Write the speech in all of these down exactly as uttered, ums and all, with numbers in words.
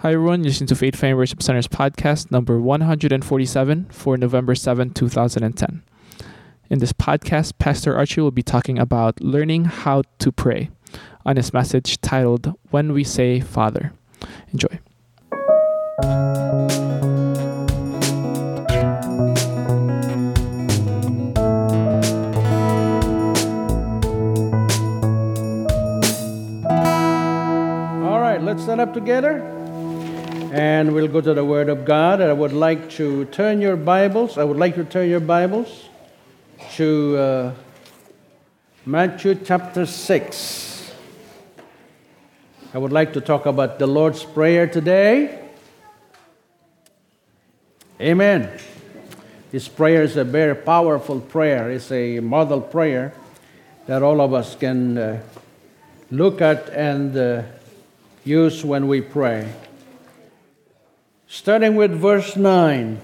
Hi everyone, you're listening to Faith Family Worship Center's podcast number one hundred forty-seven for November seventh, two thousand ten. In this podcast, Pastor Archie will be talking about learning how to pray on his message titled, When We Say Father. Enjoy. All right, let's stand up together. And we'll go to the Word of God. I would like to turn your Bibles. I would like to turn your Bibles to uh, Matthew chapter six. I would like to talk about the Lord's Prayer today. Amen. This prayer is a very powerful prayer. It's a model prayer that all of us can uh, look at and uh, use when we pray. Starting with verse nine.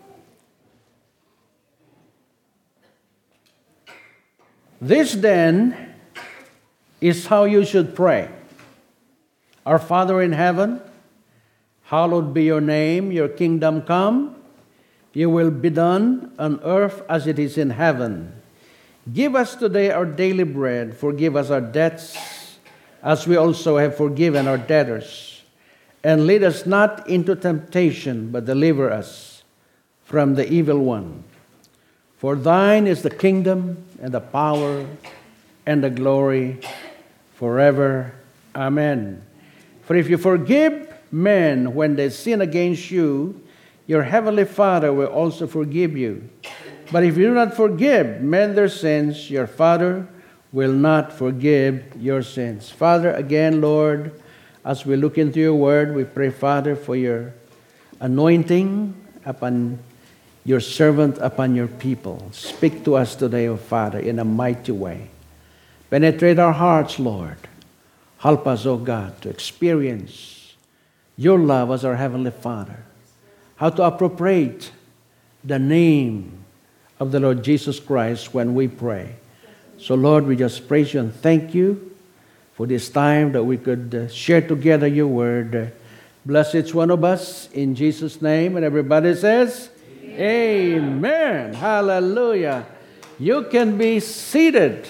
This then is how you should pray. Our Father in heaven, hallowed be your name, your kingdom come, your will be done on earth as it is in heaven. Give us today our daily bread, forgive us our debts as we also have forgiven our debtors. And lead us not into temptation, but deliver us from the evil one. For thine is the kingdom, and the power, and the glory, forever. Amen. For if you forgive men when they sin against you, your heavenly Father will also forgive you. But if you do not forgive men their sins, your Father will not forgive your sins. Father, again, Lord, as we look into your word, we pray, Father, for your anointing upon your servant, upon your people. Speak to us today, O Father, in a mighty way. Penetrate our hearts, Lord. Help us, O God, to experience your love as our Heavenly Father. How to appropriate the name of the Lord Jesus Christ when we pray. So, Lord, we just praise you and thank you for this time that we could uh, share together your word. Uh, bless each one of us in Jesus' name. And everybody says, Amen. Amen. Hallelujah. You can be seated.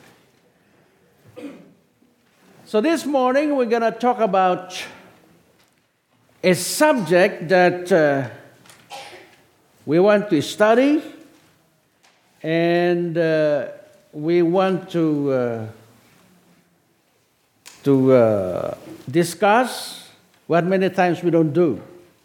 So this morning we're going to talk about a subject that uh, we want to study and uh, we want to uh, to uh, discuss what many times we don't do.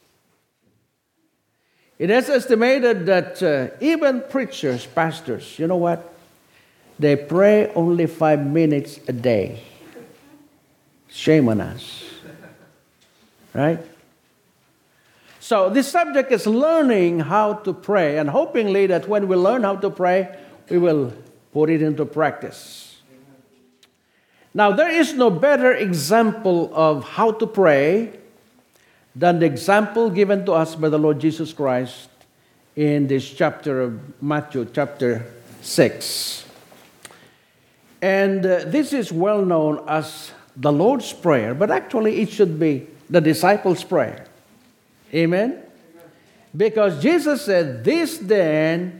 It is estimated that uh, even preachers, pastors, you know what? They pray only five minutes a day. Shame on us. Right? So this subject is learning how to pray, and hopingly that when we learn how to pray, we will put it into practice. Now, there is no better example of how to pray than the example given to us by the Lord Jesus Christ in this chapter of Matthew, chapter six. And uh, this is well known as the Lord's Prayer, but actually it should be the disciples' prayer. Amen? Because Jesus said, this then,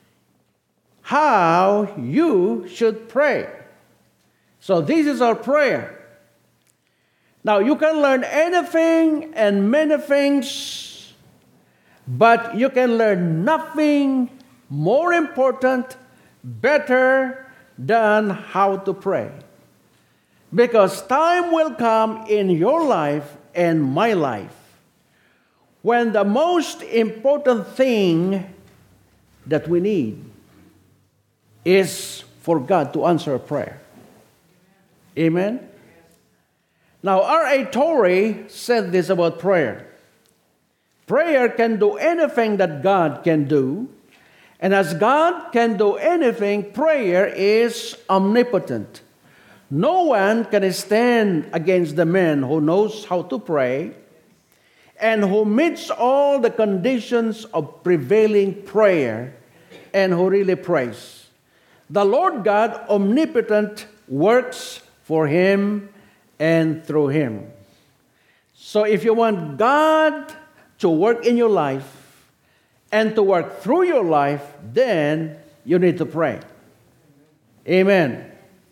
how you should pray. So this is our prayer. Now, you can learn anything and many things, but you can learn nothing more important, better than how to pray. Because time will come in your life and my life when the most important thing that we need is for God to answer a prayer. Amen? Now, R A Torrey said this about prayer. Prayer can do anything that God can do, and as God can do anything, prayer is omnipotent. No one can stand against the man who knows how to pray and who meets all the conditions of prevailing prayer and who really prays. The Lord God, omnipotent, works for him and through him. So if you want God to work in your life and to work through your life, then you need to pray. Amen.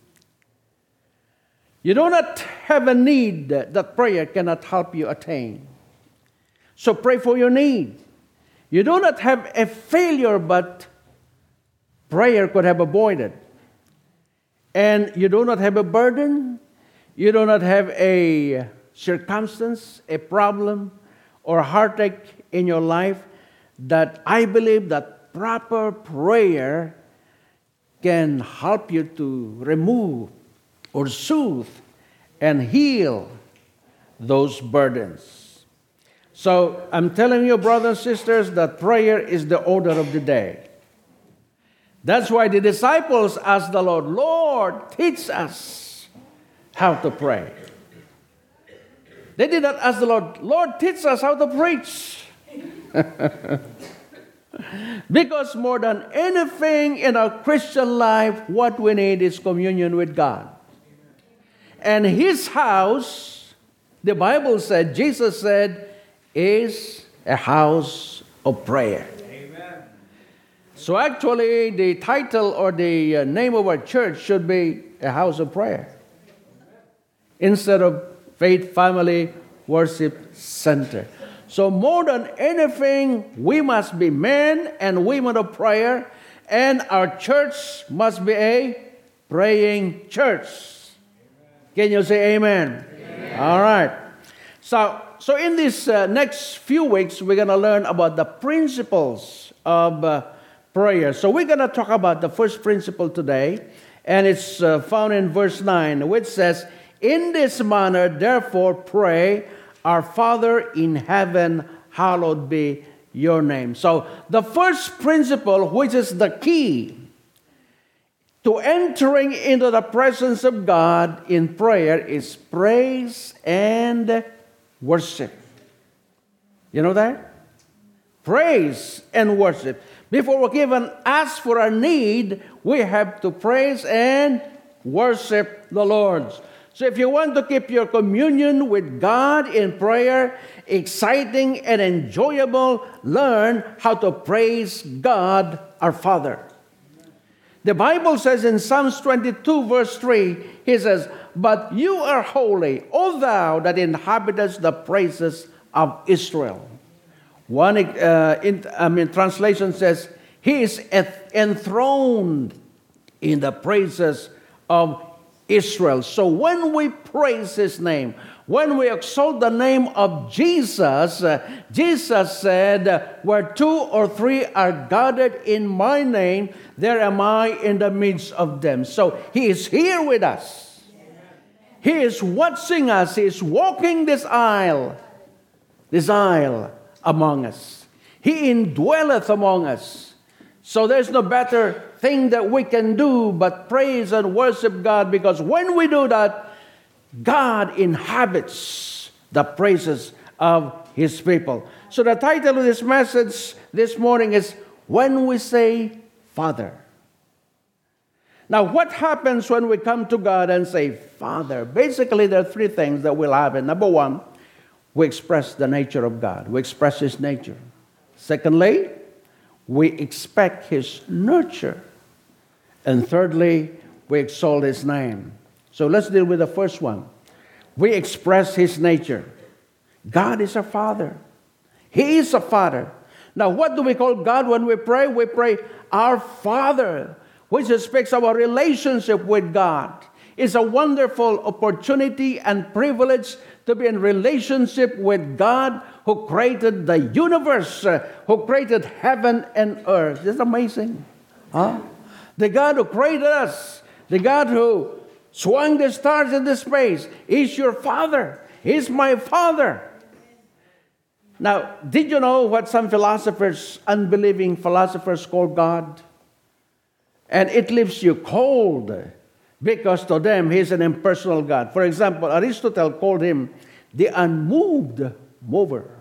You do not have a need that prayer cannot help you attain. So pray for your need. You do not have a failure, but prayer could have avoided. And you do not have a burden. You do not have a circumstance, a problem, or heartache in your life that I believe that proper prayer can help you to remove or soothe and heal those burdens. So I'm telling you, brothers and sisters, that prayer is the order of the day. That's why the disciples asked the Lord, Lord, teach us how to pray. They did not ask the Lord, Lord, teach us how to preach. Because more than anything in our Christian life, what we need is communion with God. And His house, the Bible said, Jesus said, is a house of prayer. Amen. So actually, the title or the uh, name of our church should be a house of prayer. Instead of Faith Family Worship Center. So more than anything, we must be men and women of prayer, and our church must be a praying church. Can you say amen? Amen. All right. So, so in these uh, next few weeks, we're going to learn about the principles of uh, prayer. So we're going to talk about the first principle today, and it's uh, found in verse nine, which says, in this manner, therefore, pray, our Father in heaven, hallowed be your name. So the first principle, which is the key to entering into the presence of God in prayer, is praise and worship. You know that? Praise and worship. Before we even ask for our need, we have to praise and worship the Lord. So if you want to keep your communion with God in prayer exciting and enjoyable, learn how to praise God our Father. The Bible says in Psalms twenty-two verse three, He says, but you are holy, O thou that inhabitest the praises of Israel. One uh, in, I mean, translation says, He is enthroned in the praises of Israel. So when we praise His name, when we exalt the name of Jesus, uh, Jesus said, where two or three are gathered in my name, there am I in the midst of them. So He is here with us. He is watching us. He is walking this aisle, this aisle among us. He indwelleth among us. So there's no better thing that we can do but praise and worship God, because when we do that, God inhabits the praises of His people. So the title of this message this morning is, When We Say Father. Now, what happens when we come to God and say, Father? Basically, there are three things that will happen. Number one, we express the nature of God. We express His nature. Secondly, we expect His nurture. And thirdly, we exalt His name. So let's deal with the first one. We express His nature. God is our Father. He is a Father. Now, what do we call God when we pray? We pray, our Father, which speaks of our relationship with God. It's a wonderful opportunity and privilege to be in relationship with God, who created the universe, uh, who created heaven and earth. It's amazing. Huh? The God who created us, the God who swung the stars into space, is your Father. He's my Father. Now, did you know what some philosophers, unbelieving philosophers, call God? And it leaves you cold, because to them, He's an impersonal God. For example, Aristotle called Him the unmoved mover.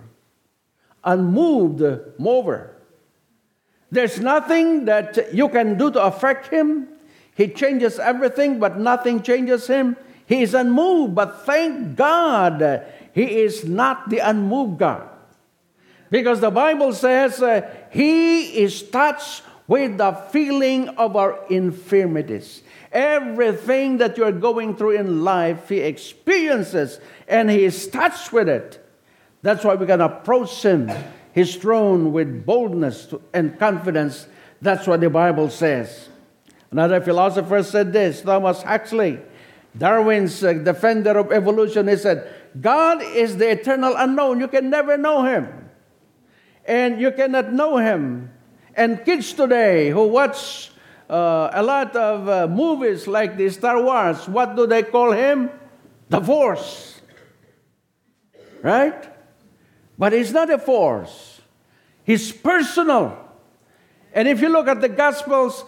Unmoved mover. There's nothing that you can do to affect Him. He changes everything, but nothing changes Him. He is unmoved, but thank God, He is not the unmoved God. Because the Bible says uh, He is touched with the feeling of our infirmities. Everything that you're going through in life, He experiences and He is touched with it. That's why we can approach Him, His throne, with boldness and confidence. That's what the Bible says. Another philosopher said this, Thomas Huxley, Darwin's uh, defender of evolution. He said, God is the eternal unknown. You can never know Him. And you cannot know Him. And kids today who watch uh, a lot of uh, movies like the Star Wars, what do they call Him? The Force. Right? But He's not a force. He's personal. And if you look at the Gospels,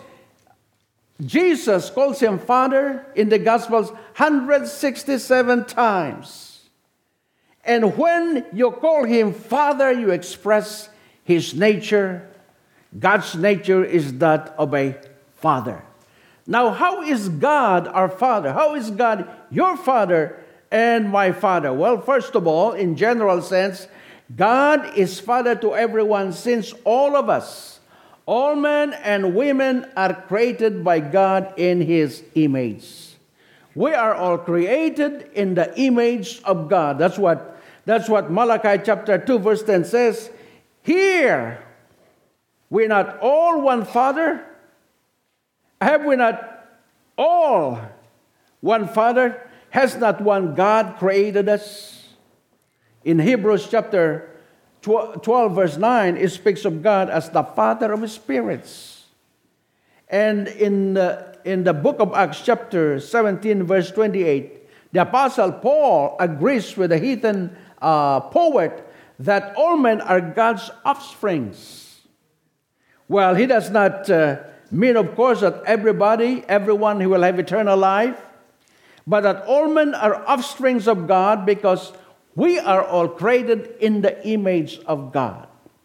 Jesus calls Him Father in the Gospels one hundred sixty-seven times. And when you call Him Father, you express His nature. God's nature is that of a Father. Now, how is God our Father? How is God your Father and my Father? Well, first of all, in general sense, God is Father to everyone, since all of us, all men and women, are created by God in His image. We are all created in the image of God. That's what, that's what Malachi chapter two verse ten says. Here, we're not all one Father. Have we not all one Father? Has not one God created us? In Hebrews chapter twelve verse nine, it speaks of God as the Father of spirits. And in the, in the book of Acts chapter seventeen verse twenty-eight, the Apostle Paul agrees with the heathen uh, poet that all men are God's offsprings. Well, he does not uh, mean, of course, that everybody, everyone who will have eternal life, but that all men are offsprings of God, because we are all created in the image of God.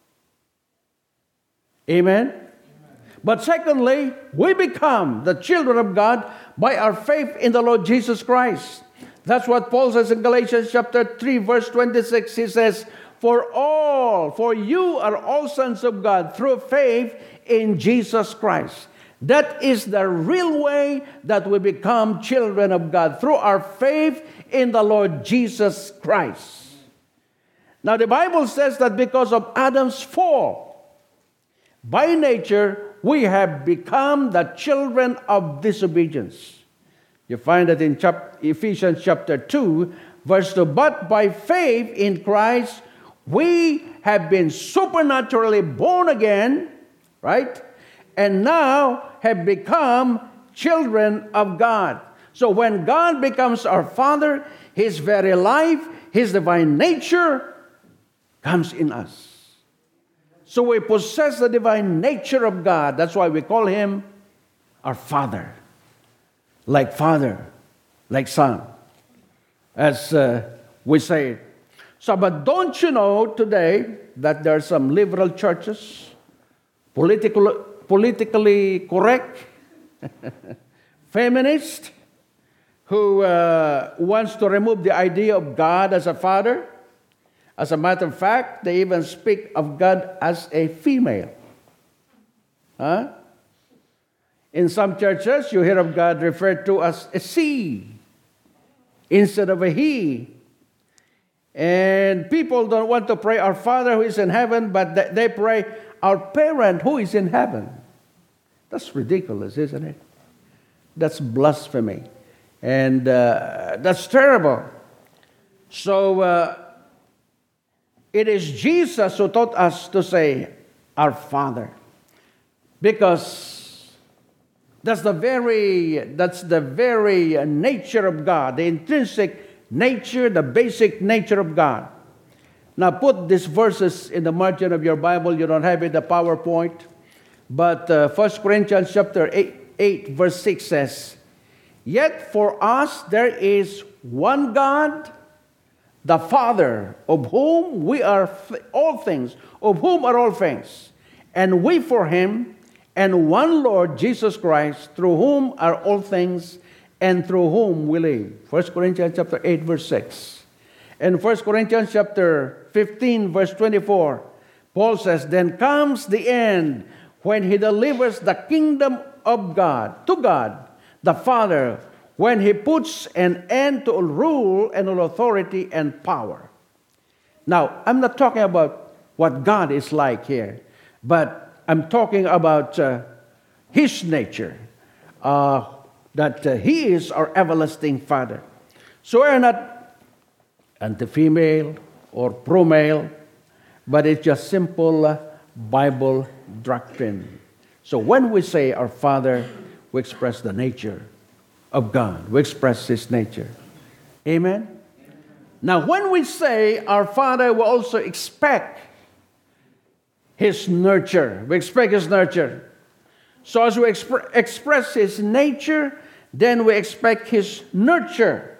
Amen? Amen? But secondly, we become the children of God by our faith in the Lord Jesus Christ. That's what Paul says in Galatians chapter three, verse twenty-six. He says, For all, for you are all sons of God through faith in Jesus Christ. That is the real way that we become children of God, through our faith in the Lord Jesus Christ. Now the Bible says that because of Adam's fall, by nature, we have become the children of disobedience. You find that in chap- Ephesians chapter two, verse two, but by faith in Christ, we have been supernaturally born again, right? And now have become children of God. So when God becomes our Father, His very life, His divine nature comes in us. So we possess the divine nature of God. That's why we call Him our Father. Like Father, like Son, as uh, we say it. So, but don't you know today that there are some liberal churches, political, politically correct, feminist, who uh, wants to remove the idea of God as a father? As a matter of fact, they even speak of God as a female. Huh? In some churches, you hear of God referred to as a she instead of a he. And people don't want to pray, Our Father who is in heaven, but they pray, Our Parent who is in heaven. That's ridiculous, isn't it? That's blasphemy. And uh, that's terrible. So, uh, it is Jesus who taught us to say, Our Father. Because that's the very, that's the very nature of God, the intrinsic nature, the basic nature of God. Now put these verses in the margin of your Bible. You don't have it, the PowerPoint. But uh, First Corinthians chapter eight, eight, verse six says, Yet for us there is one God, the Father, of whom we are all things, of whom are all things, and we for Him, and one Lord, Jesus Christ, through whom are all things, and through whom we live. First Corinthians chapter eight, verse six. In First Corinthians chapter fifteen, verse twenty-four, Paul says, "Then comes the end, when he delivers the kingdom of God to God, the Father, when he puts an end to all rule and all authority and power." Now, I'm not talking about what God is like here, but I'm talking about uh, his nature, uh, that uh, he is our everlasting Father. So we're not anti-female or pro-male, but it's just simple uh, Bible doctrine. So when we say our Father, we express the nature of God. We express his nature. Amen? Now, when we say our Father, we also expect his nurture. We expect his nurture. So as we exp- express his nature, then we expect his nurture.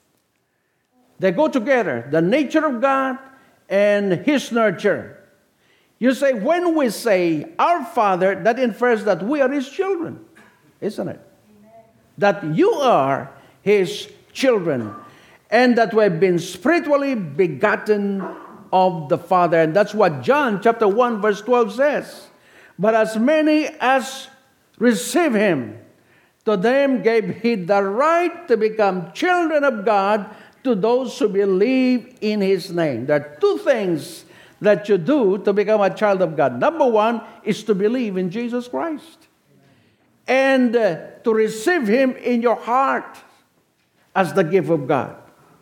They go together, the nature of God and his nurture. You say, when we say our Father, that infers that we are his children, isn't it? Amen. That you are his children, and that we have been spiritually begotten of the Father. And that's what John chapter one verse twelve says. "But as many as receive him, to them gave he the right to become children of God, to those who believe in his name." There are two things that you do to become a child of God. Number one is to believe in Jesus Christ. And uh, to receive him in your heart as the gift of God.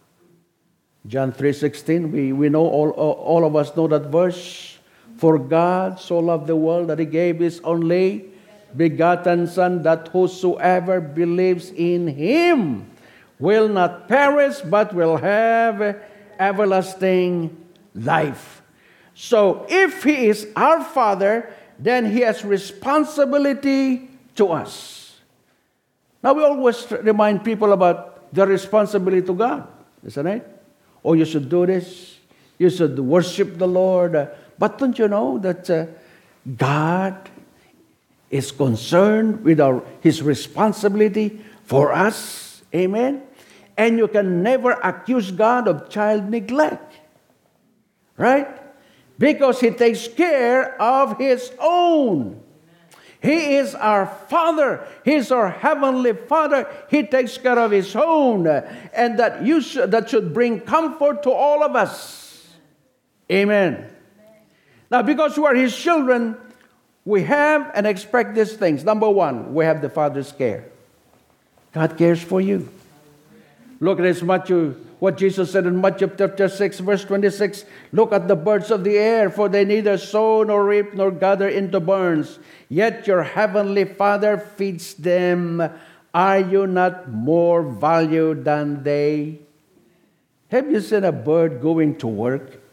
John three sixteen, we, we know, all, all of us know that verse. "For God so loved the world that he gave his only begotten Son, that whosoever believes in him will not perish, but will have everlasting life." So if he is our Father, then he has responsibility to us. Now we always remind people about their responsibility to God, isn't it? Oh, you should do this. You should worship the Lord. But don't you know that uh, God is concerned with our, his responsibility for us? Amen? And you can never accuse God of child neglect. Right? Because he takes care of his own. He is our Father. He is our Heavenly Father. He takes care of his own. And that, you should, that should bring comfort to all of us. Amen. Now, because we are his children, we have and expect these things. Number one, we have the Father's care. God cares for you. Look at this, Matthew, what Jesus said in Matthew chapter six, verse twenty-six. "Look at the birds of the air, for they neither sow nor reap nor gather into barns, yet your heavenly Father feeds them. Are you not more valued than they?" Have you seen a bird going to work?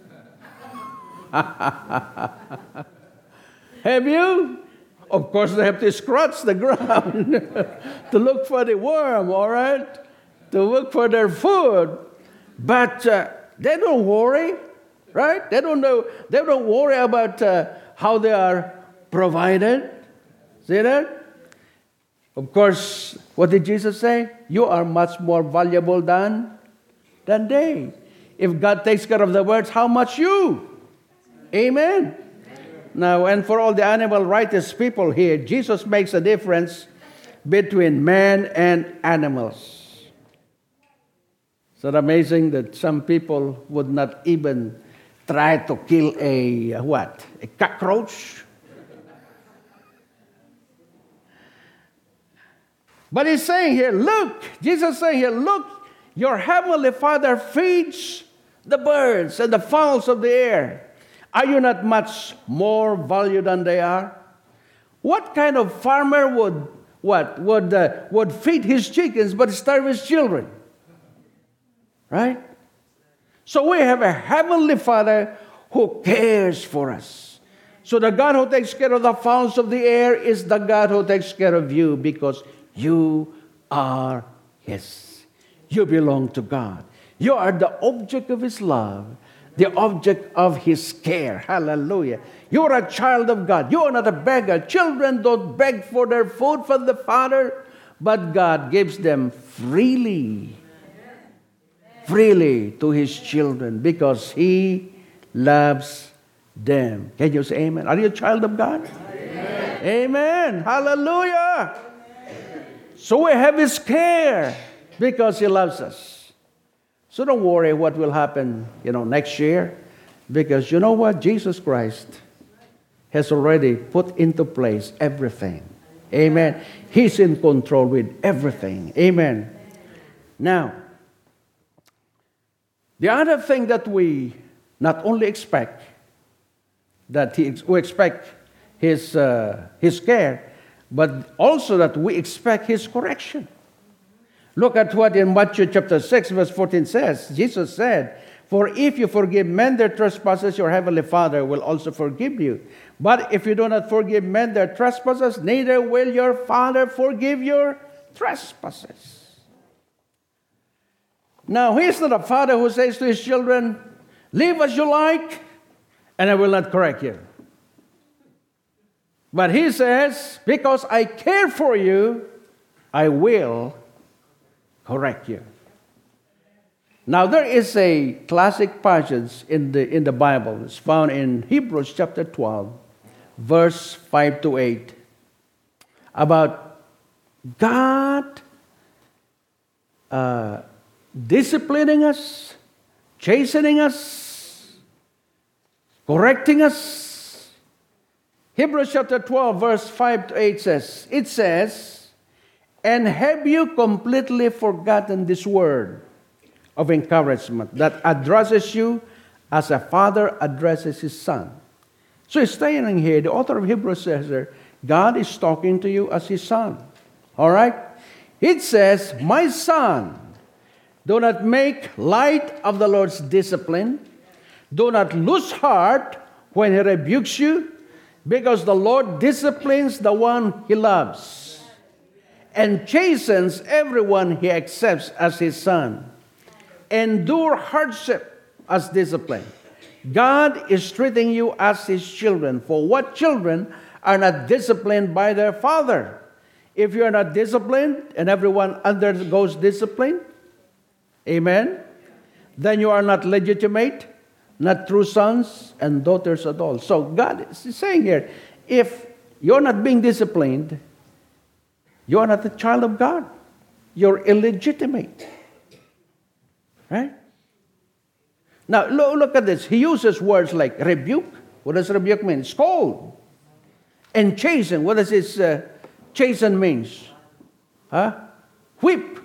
Have you? Of course, they have to scratch the ground to look for the worm, all right? To look for their food. But uh, they don't worry, right? They don't know. They don't worry about uh, how they are provided. See that? Of course, what did Jesus say? You are much more valuable than, than they. If God takes care of the birds, how much you? Amen. Now, and for all the animal rights people here, Jesus makes a difference between man and animals. Is it amazing that some people would not even try to kill a, a what? A cockroach? But he's saying here, look, Jesus is saying here, look, your heavenly Father feeds the birds and the fowls of the air. Are you not much more valued than they are? What kind of farmer would what would uh, would feed his chickens but starve his children? Right? So we have a heavenly Father who cares for us. So the God who takes care of the fowls of the air is the God who takes care of you, because you are his. You belong to God. You are the object of his love, the object of his care. Hallelujah. You are a child of God. You are not a beggar. Children don't beg for their food from the Father, but God gives them freely. freely to His children because He loves them. Can you say amen? Are you a child of God? Amen. Amen. Hallelujah. So we have His care because He loves us. So don't worry what will happen, you know, next year, because you know what? Jesus Christ has already put into place everything. Amen. He's in control with everything. Amen. Now, the other thing that we not only expect, that he, we expect His, uh, His care, but also that we expect His correction. Look at what in Matthew chapter six, verse fourteen says. Jesus said, "For if you forgive men their trespasses, your heavenly Father will also forgive you. But if you do not forgive men their trespasses, neither will your Father forgive your trespasses." Now, He is not a father who says to His children, "Live as you like, and I will not correct you." But He says, "Because I care for you, I will correct you." Now, there is a classic passage in the, in the Bible. It's found in Hebrews chapter twelve, verse five to eight, about God uh, disciplining us, chastening us, correcting us. Hebrews chapter twelve, verse five to eight says, it says, "And have you completely forgotten this word of encouragement that addresses you as a father addresses his son?" So he's saying here, the author of Hebrews says there, God is talking to you as His son. All right? It says, "My son, do not make light of the Lord's discipline. Do not lose heart when He rebukes you, because the Lord disciplines the one He loves and chastens everyone He accepts as His son. Endure hardship as discipline. God is treating you as His children. For what children are not disciplined by their father? If you are not disciplined, and everyone undergoes discipline, amen, then you are not legitimate, not true sons and daughters at all. So God is saying here, if you're not being disciplined, you are not a child of God. You're illegitimate. Right? Now, look, look at this. He uses words like rebuke. What does rebuke mean? Scold. And chasten. What does this uh, chasten means? Huh? Whip.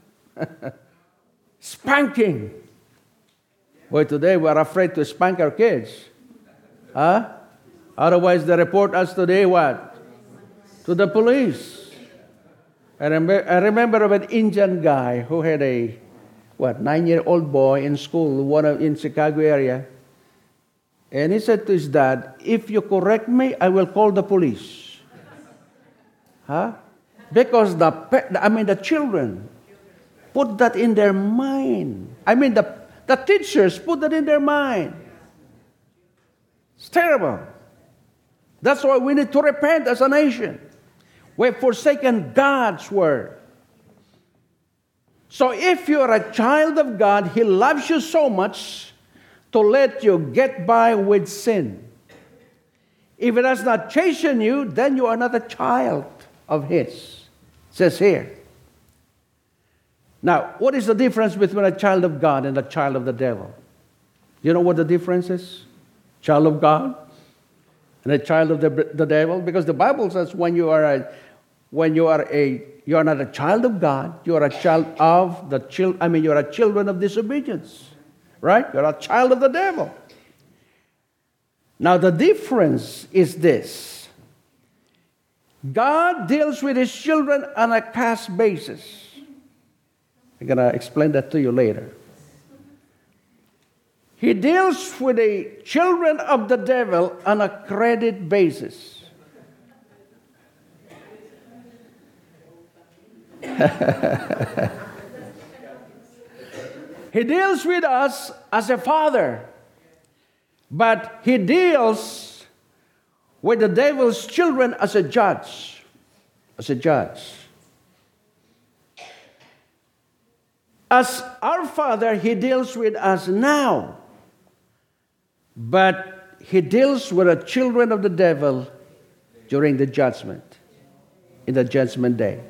Spanking. Boy, today we are afraid to spank our kids. Huh? Otherwise, they report us today what? To the police. I, remember, I remember of an Indian guy who had a what, nine-year-old boy in school, one of, in Chicago area. And he said to his dad, "If you correct me, I will call the police." Huh? Because the, I mean, the children put that in their mind. I mean, the, the teachers put that in their mind. It's terrible. That's why we need to repent as a nation. We've forsaken God's word. So if you are a child of God, He loves you so much to let you get by with sin. If He does not chasten you, then you are not a child of His. It says here. Now, what is the difference between a child of God and a child of the devil? You know what the difference is? Child of God and a child of the, the devil? Because the Bible says when you are a when you are a you are not a child of God, you are a child of the child. I mean, you are a children of disobedience, right? You are a child of the devil. Now, the difference is this: God deals with His children on a caste basis. I'm gonna explain that to you later. He deals with the children of the devil on a credit basis. He deals with us as a father, but He deals with the devil's children as a judge. As a judge. As our Father, He deals with us now. But He deals with the children of the devil during the judgment, in the judgment day.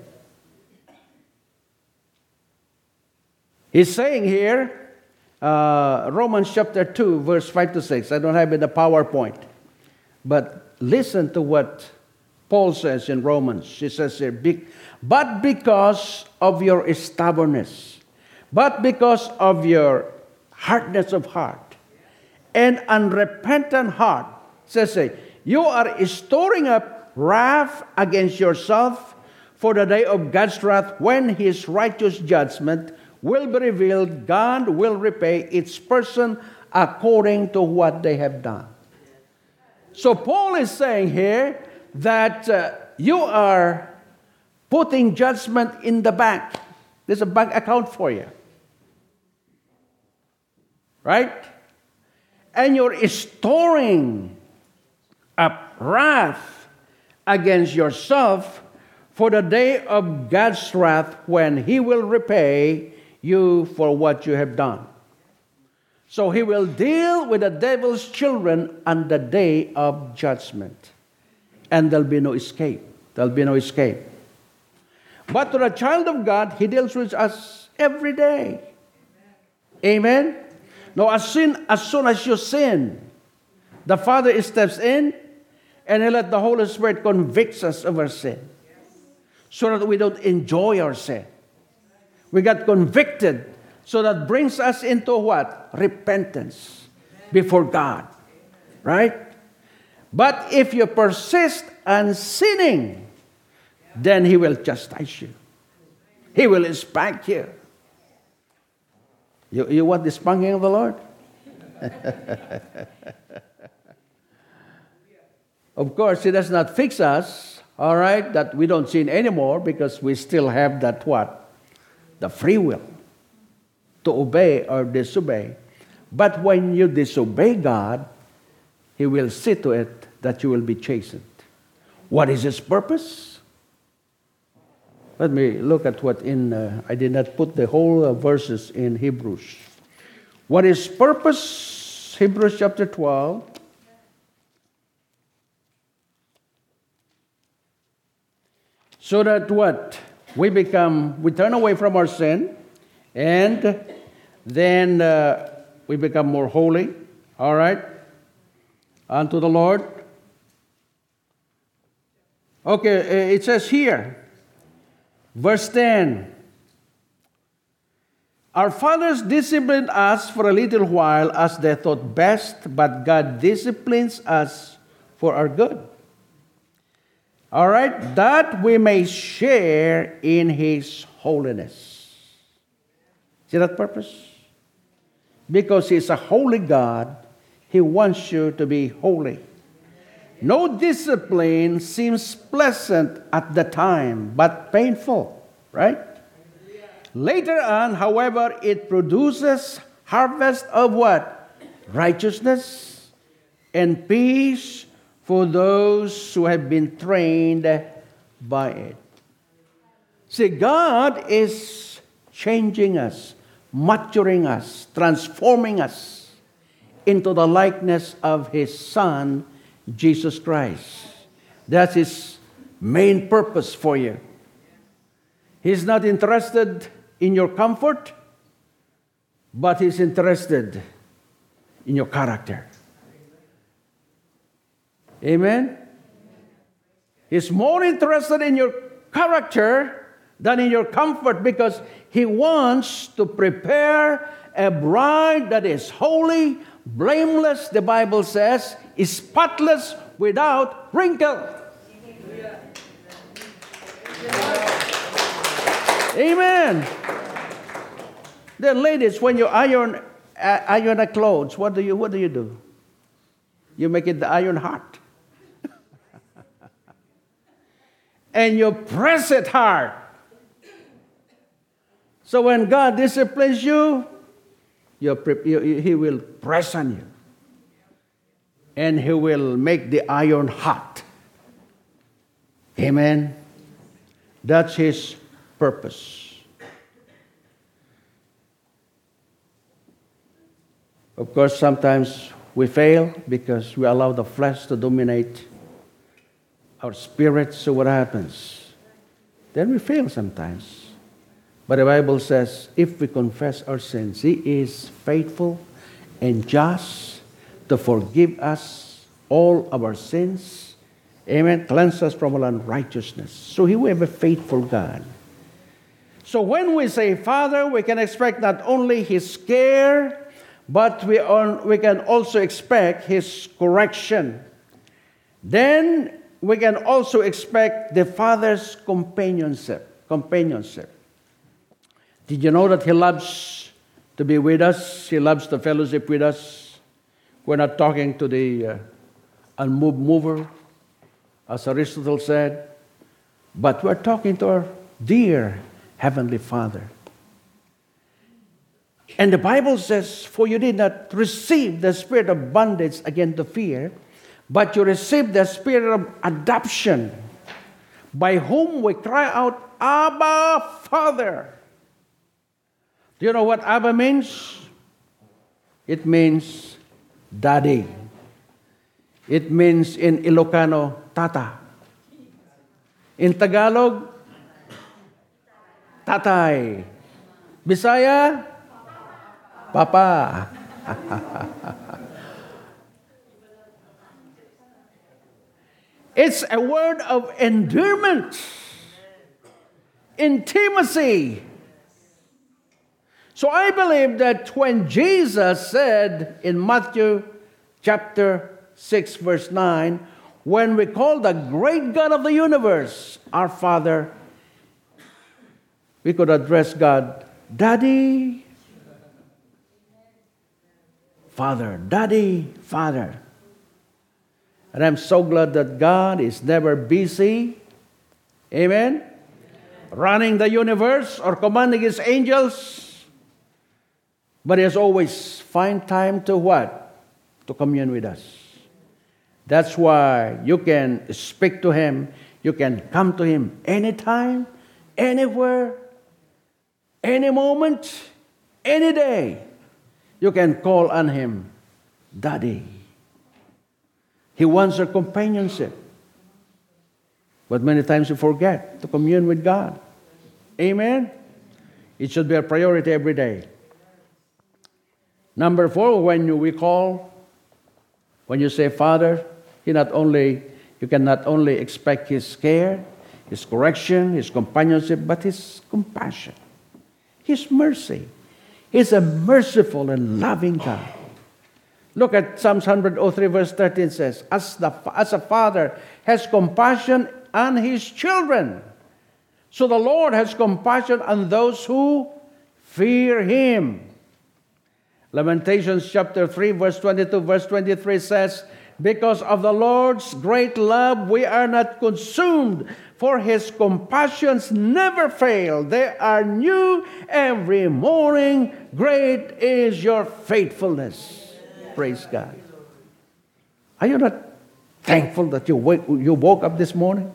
He's saying here, uh, Romans chapter two, verse five to six. I don't have it in the PowerPoint. But listen to what Paul says in Romans. He says here, but because of your stubbornness, but because of your hardness of heart and unrepentant heart, says it, you are storing up wrath against yourself for the day of God's wrath, when His righteous judgment will be revealed. God will repay each person according to what they have done. So Paul is saying here that uh, you are putting judgment in the bank. There's a bank account for you. Right? And you're storing up wrath against yourself for the day of God's wrath, when He will repay you for what you have done. So He will deal with the devil's children on the day of judgment. And there'll be no escape. There'll be no escape. But to the child of God, He deals with us every day. Amen? Now, as soon as, soon as you sin, the Father steps in and He let the Holy Spirit convict us of our sin, so that we don't enjoy our sin. We got convicted, so that brings us into what? Repentance before God. Right? But if you persist in sinning, then He will chastise you. He will spank you. You, you want the spanking of the Lord? Of course, He does not fix us, all right, that we don't sin anymore, because we still have that what? The free will to obey or disobey. But when you disobey God, He will see to it that you will be chastened. What is His purpose? Let me look at what in, uh, I did not put the whole uh, verses in Hebrews. What is purpose? Hebrews chapter twelve. So that what? We become, we turn away from our sin, and then uh, we become more holy, all right, unto the Lord. Okay, it says here, verse ten, our fathers disciplined us for a little while as they thought best, but God disciplines us for our good. All right, that we may share in His holiness. See that purpose? Because He's a holy God, He wants you to be holy. No discipline seems pleasant at the time, but painful, right? Later on, however, it produces harvest of what? Righteousness and peace for those who have been trained by it. See, God is changing us, maturing us, transforming us into the likeness of His Son, Jesus Christ. That's His main purpose for you. He's not interested in your comfort, but He's interested in your character. Amen? He's more interested in your character than in your comfort, because He wants to prepare a bride that is holy, blameless, the Bible says, is spotless, without wrinkle. Amen. Then, ladies, when you iron uh, iron the clothes, what do you what do you do? You make it the iron hot, and you press it hard. So when God disciplines you, you, you He will press on you, and He will make the iron hot. Amen. That's His purpose. Of course, sometimes we fail because we allow the flesh to dominate our spirit. So what happens? Then we fail sometimes. But the Bible says, if we confess our sins, He is faithful and just to forgive us all our sins. Amen. Cleanse us from all unrighteousness. So He will have a faithful God. So when we say Father, we can expect not only His care, but we, on, we can also expect His correction. Then we can also expect the Father's companionship. Companionship. Did you know that He loves to be with us? He loves to fellowship with us. We're not talking to the uh, unmoved mover, as Aristotle said, but we're talking to our dear Heavenly Father. And the Bible says, for you did not receive the spirit of bondage again to fear, but you received the spirit of adoption, by whom we cry out, Abba, Father. Do you know what Abba means? It means daddy. It means in Ilocano, tata. In Tagalog, tatay. Bisaya, papa. It's a word of endearment, intimacy. So I believe that when Jesus said in Matthew chapter six, verse nine, when we call the great God of the universe our Father, we could address God, Daddy, Father, Daddy, Father. And I'm so glad that God is never busy, amen, running the universe or commanding His angels, but He has always find time to what? To commune with us. That's why you can speak to Him, you can come to Him anytime, anywhere, any moment, any day. You can call on Him, Daddy. He wants our companionship. But many times we forget to commune with God. Amen? It should be a priority every day. Number four, when you, we call, when you say Father, He not only, you can not only expect His care, His correction, His companionship, but His compassion, His mercy. He's a merciful and loving God. Look at Psalms one oh three, verse thirteen says, as, the, as a father has compassion on his children, so the Lord has compassion on those who fear Him. Lamentations chapter three, verse twenty-two, verse twenty-three says, because of the Lord's great love, we are not consumed, for His compassions never fail. They are new every morning. Great is your faithfulness. Praise God. Are you not thankful that you wake, you woke up this morning?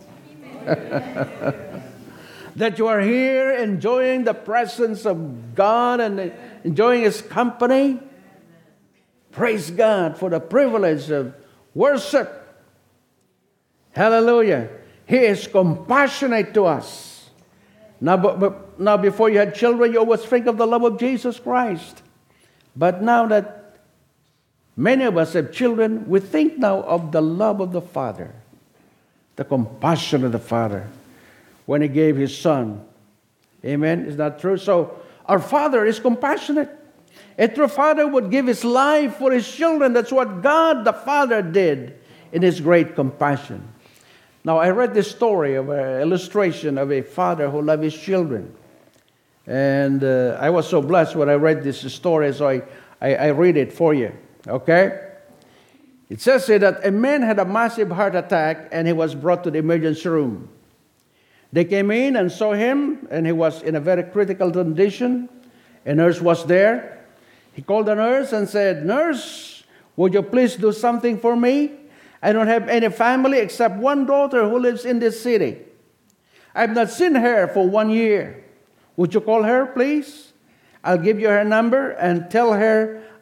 That you are here enjoying the presence of God and enjoying His company? Praise God for the privilege of worship. Hallelujah. He is compassionate to us. Now, but, but, now, before you had children, you always think of the love of Jesus Christ. But now that many of us have children, we think now of the love of the Father, the compassion of the Father when He gave His Son. Amen? Is that true? So, our Father is compassionate. A true father would give his life for his children. That's what God the Father did in His great compassion. Now, I read this story of an illustration of a father who loved his children. And uh, I was so blessed when I read this story, so I, I, I read it for you. Okay? It says here that a man had a massive heart attack and he was brought to the emergency room. They came in and saw him, and he was in a very critical condition. A nurse was there. He called the nurse and said, Nurse, would you please do something for me? I don't have any family except one daughter who lives in this city. I've not seen her for one year. Would you call her, please? I'll give you her number and tell her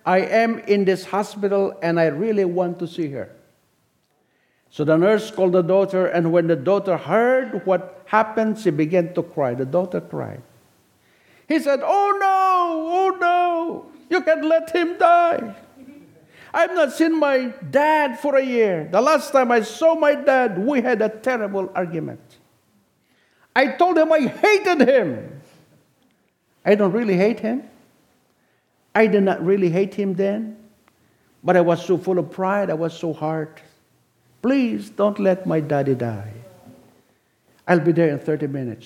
I am in this hospital and I really want to see her. So the nurse called the daughter, and when the daughter heard what happened, she began to cry. The daughter cried. He said, oh no, oh no, you can't let him die. I've not seen my dad for a year. The last time I saw my dad, we had a terrible argument. I told him I hated him. I don't really hate him. I did not really hate him then. But I was so full of pride. I was so hard. Please don't let my daddy die. I'll be there in thirty minutes.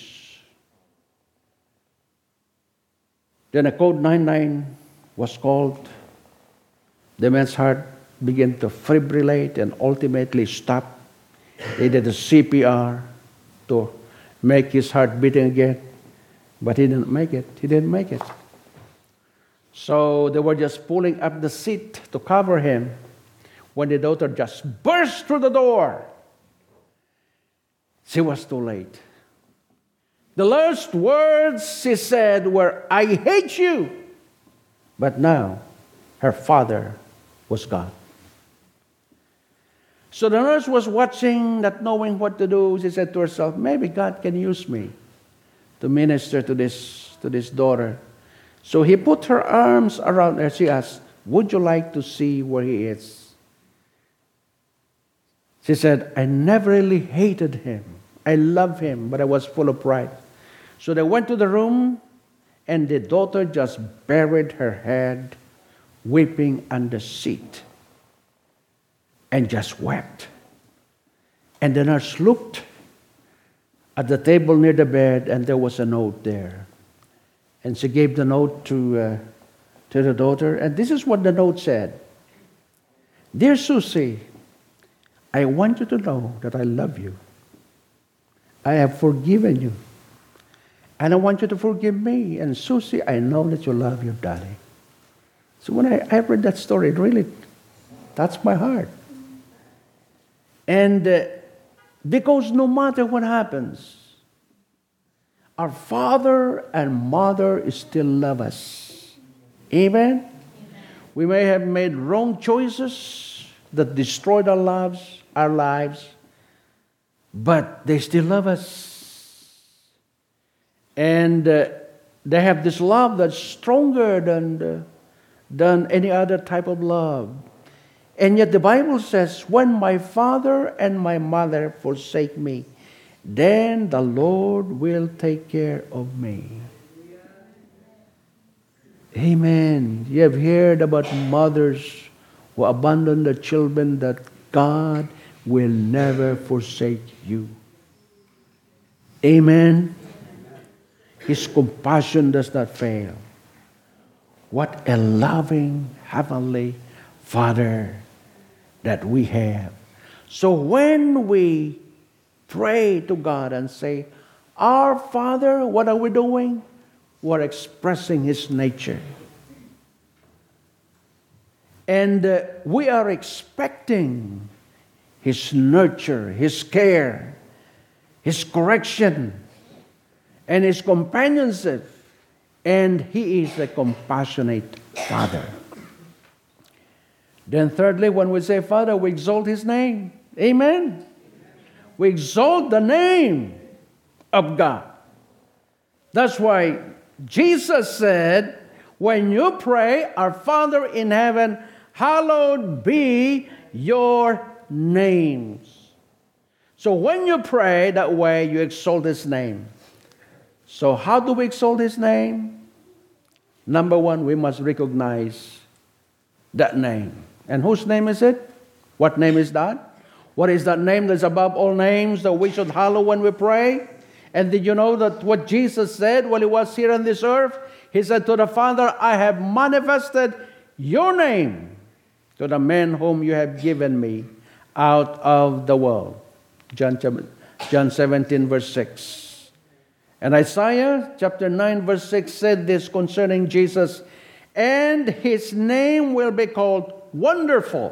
Then a code nine nine was called. The man's heart began to fibrillate and ultimately stop. They did a C P R to make his heart beating again. But he didn't make it. He didn't make it. So they were just pulling up the seat to cover him when the daughter just burst through the door. She was too late. The last words she said were, I hate you. But now her father was gone. So the nurse was watching, not knowing what to do. She said to herself, maybe God can use me to minister to this, to this daughter. So he put her arms around her. She asked, would you like to see where he is? She said, I never really hated him. I love him, but I was full of pride. So they went to the room, and the daughter just buried her head, weeping on the seat, and just wept. And the nurse looked at the table near the bed, and there was a note there. And she gave the note to, uh, to the daughter, and this is what the note said. Dear Susie, I want you to know that I love you. I have forgiven you. And I want you to forgive me. And Susie, I know that you love your daddy. So when I, I read that story, it really touched my heart. And uh, because no matter what happens, our father and mother still love us. Amen? Amen? We may have made wrong choices that destroyed our lives, our lives, but they still love us. And uh, they have this love that's stronger than, uh, than any other type of love. And yet the Bible says, when my father and my mother forsake me, then the Lord will take care of me. Amen. You have heard about mothers who abandon their children, that God will never forsake you. Amen. His compassion does not fail. What a loving Heavenly Father that we have. So when we pray to God and say, Our Father, what are we doing? We're expressing His nature. And uh, we are expecting His nurture, His care, His correction, and His companionship. And He is a compassionate Father. Then thirdly, when we say Father, we exalt His name. Amen? We exalt the name of God. That's why Jesus said, when you pray, Our Father in heaven, hallowed be your names. So when you pray that way, you exalt His name. So how do we exalt His name? Number one, we must recognize that name. And whose name is it? What name is that? What is that name that's above all names that we should hallow when we pray? And did you know that what Jesus said while He was here on this earth? He said to the Father, I have manifested your name to the men whom you have given me out of the world. John, John seventeen, verse six. And Isaiah chapter nine, verse six said this concerning Jesus, and His name will be called Wonderful,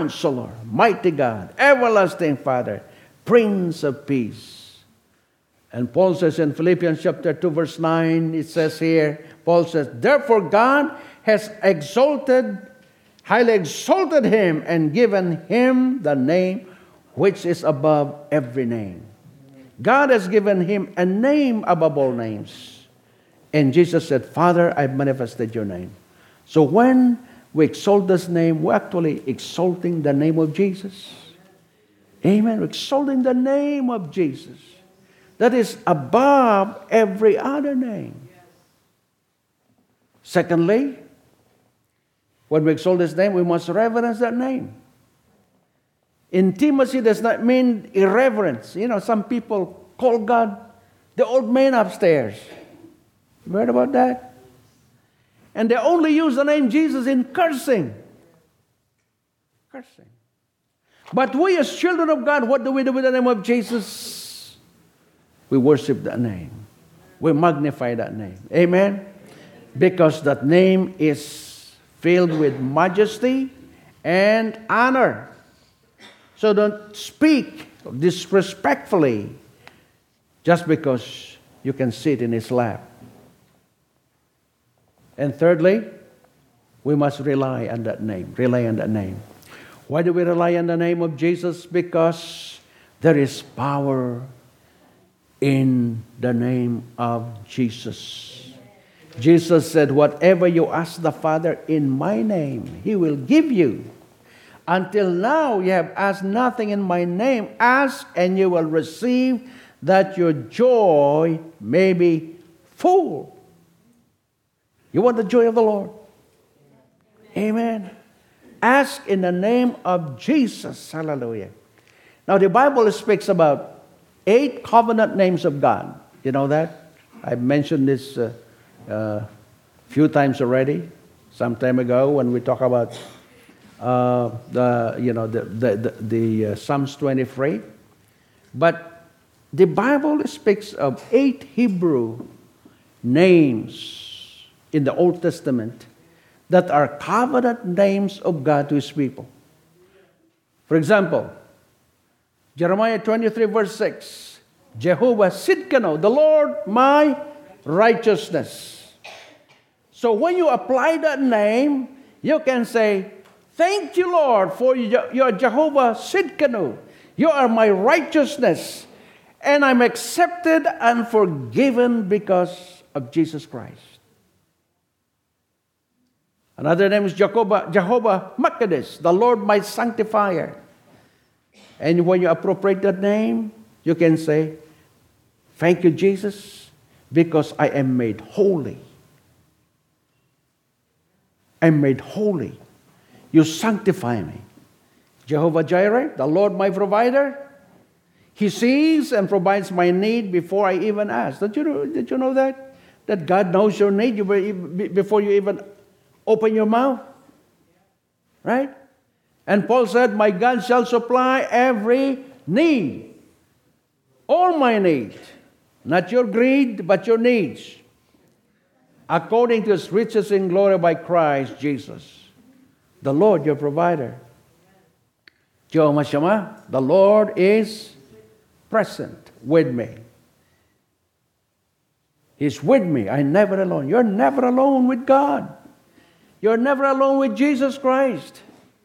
Counselor, Mighty God, Everlasting Father, Prince of Peace. And Paul says in Philippians chapter two, verse nine, it says here, Paul says, therefore God has exalted, highly exalted him and given him the name which is above every name. God has given him a name above all names. And Jesus said, Father, I've manifested your name. So when we exalt this name, we're actually exalting the name of Jesus. Amen. We're exalting the name of Jesus. That is above every other name. Secondly, when we exalt His name, we must reverence that name. Intimacy does not mean irreverence. You know, some people call God the old man upstairs. You heard about that? And they only use the name Jesus in cursing. Cursing. But we as children of God, what do we do with the name of Jesus? We worship that name. We magnify that name. Amen? Because that name is filled with majesty and honor. So don't speak disrespectfully just because you can sit in His lap. And thirdly, we must rely on that name. Rely on that name. Why do we rely on the name of Jesus? Because there is power in the name of Jesus. Jesus said, whatever you ask the Father in my name, He will give you. Until now, you have asked nothing in my name. Ask and you will receive, that your joy may be full. You want the joy of the Lord? Amen. Ask in the name of Jesus. Hallelujah. Now, the Bible speaks about eight covenant names of God. You know that? I've mentioned this a uh, uh, few times already. Some time ago when we talk about uh, the, you know, the, the, the, the uh, Psalms twenty-three. But the Bible speaks of eight Hebrew names in the Old Testament that are covenant names of God to His people. For example, Jeremiah twenty-three verse six, Jehovah Sidkenu, the Lord my righteousness. So when you apply that name, you can say, thank you, Lord, for your Jehovah Sidkenu. You are my righteousness, and I'm accepted and forgiven because of Jesus Christ. Another name is Jehovah, Jehovah Makkadesh, the Lord my sanctifier. And when you appropriate that name, you can say, thank you, Jesus, because I am made holy. I'm made holy. You sanctify me. Jehovah Jireh, the Lord my provider. He sees and provides my need before I even ask. Did you know, did you know that? That God knows your need before you even open your mouth. Right? And Paul said, my God shall supply every need. All my needs. Not your greed, but your needs. According to His riches in glory by Christ Jesus. The Lord, your provider. Jehovah Shammah, the Lord is present with me. He's with me. I'm never alone. You're never alone with God. You're never alone with Jesus Christ.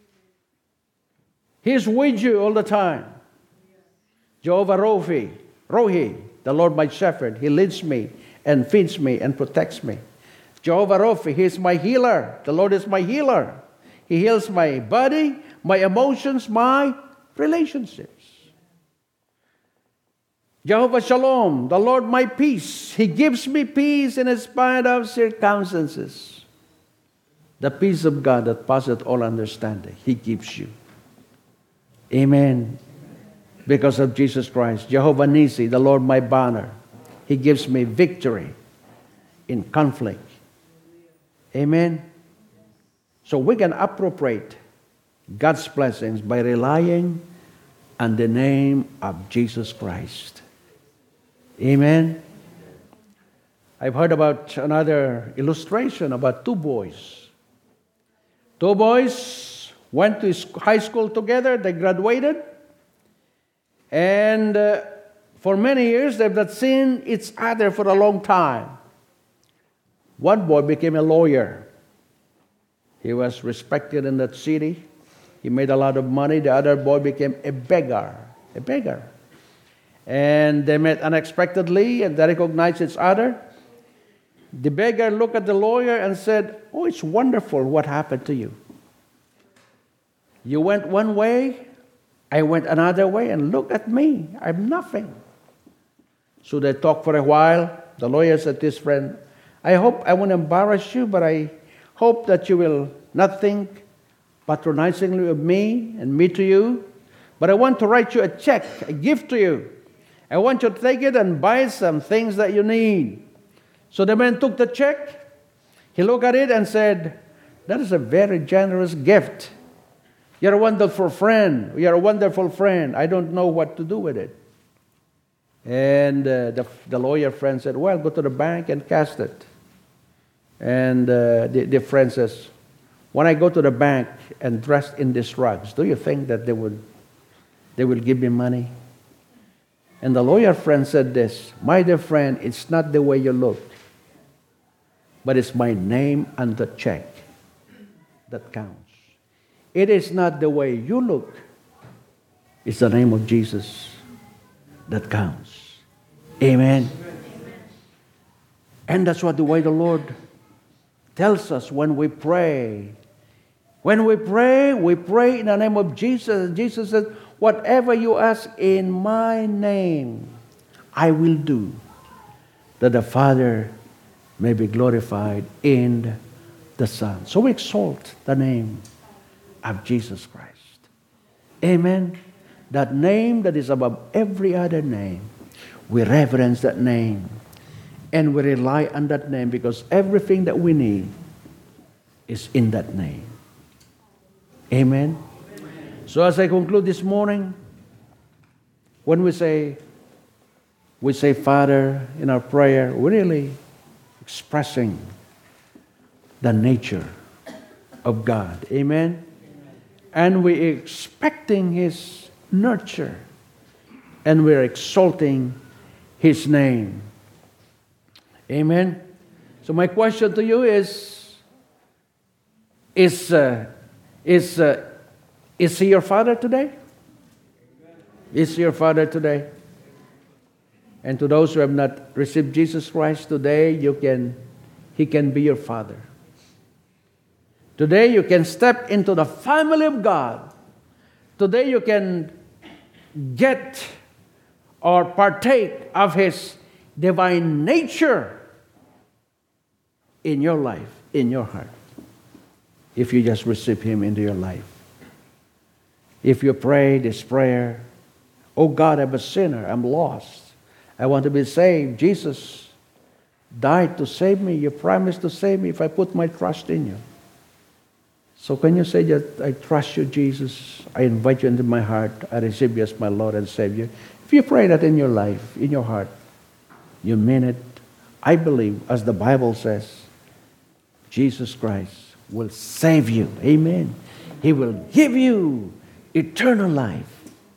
He's with you all the time. Jehovah Rohi, Rohi, the Lord my shepherd. He leads me and feeds me and protects me. Jehovah Rohi, He is my healer. The Lord is my healer. He heals my body, my emotions, my relationships. Jehovah Shalom, the Lord my peace. He gives me peace in spite of circumstances. The peace of God that passeth all understanding, He gives you. Amen. Because of Jesus Christ. Jehovah Nissi, the Lord my banner. He gives me victory in conflict. Amen. So we can appropriate God's blessings by relying on the name of Jesus Christ. Amen. I've heard about another illustration about two boys. Two boys went to high school together. They graduated. And uh, For many years, they've not seen each other for a long time. One boy became a lawyer. He was respected in that city. He made a lot of money. The other boy became a beggar. A beggar. And they met unexpectedly and they recognized each other. The beggar looked at the lawyer and said, "Oh, it's wonderful what happened to you. You went one way, I went another way, and look at me. I'm nothing." So they talked for a while. The lawyer said to his friend, "I hope I won't embarrass you, but I hope that you will not think patronizingly of me and me to you. But I want to write you a check, a gift to you. I want you to take it and buy some things that you need." So the man took the check. He looked at it and said, "That is a very generous gift. You're a wonderful friend. You're a wonderful friend. I don't know what to do with it." And uh, the, the lawyer friend said, "Well, go to the bank and cast it." And uh, the, the friend says, "When I go to the bank and dressed in these rags, do you think that they would, they will give me money?" And the lawyer friend said this, "My dear friend, it's not the way you look, but it's my name on the check that counts. It is not the way you look, it's the name of Jesus that counts." Amen. Amen. And that's what the way the Lord tells us when we pray. When we pray, we pray in the name of Jesus. Jesus said, "Whatever you ask in my name, I will do, that the Father may be glorified in the Son." So we exalt the name of Jesus Christ. Amen. That name that is above every other name. We reverence that name. And we rely on that name because everything that we need is in that name. Amen. So as I conclude this morning, when we say, we say Father in our prayer, we're really expressing the nature of God. Amen. And we're expecting His nurture. And we're exalting His name. Amen. So my question to you is, is, uh, is, uh, is He your Father today? Is He your Father today? And to those who have not received Jesus Christ today, you can, He can be your Father. Today you can step into the family of God. Today you can get or partake of His divine nature in your life, in your heart, if you just receive Him into your life. If you pray this prayer, "Oh God, I'm a sinner, I'm lost, I want to be saved. Jesus died to save me. You promised to save me if I put my trust in you." So can you say that, "I trust you, Jesus. I invite you into my heart. I receive you as my Lord and Savior"? If you pray that in your life, in your heart, you mean it, I believe, as the Bible says, Jesus Christ will save you. Amen. He will give you eternal life.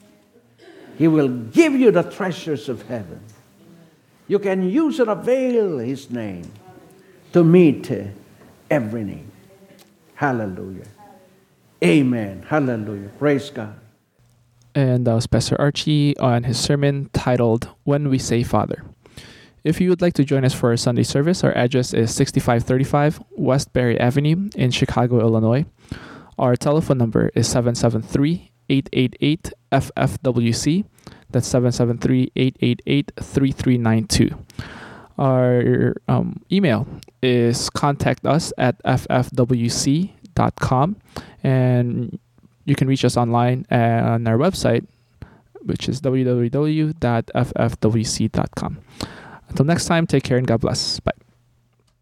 He will give you the treasures of heaven. You can use and avail His name to meet every need. Hallelujah. Amen. Hallelujah. Praise God. And that was Pastor Archie on his sermon titled, "When We Say Father." If you would like to join us for our Sunday service, our address is sixty-five thirty-five West Berry Avenue in Chicago, Illinois. Our telephone number is seven seven three, eight eight eight, F F W C. That's seven seven three, eight eight eight, three three nine two. Our um, email is contact us at f f w c dot com, and you can reach us online on our website, which is w w w dot f f w c dot com. Until next time, take care and God bless. Bye.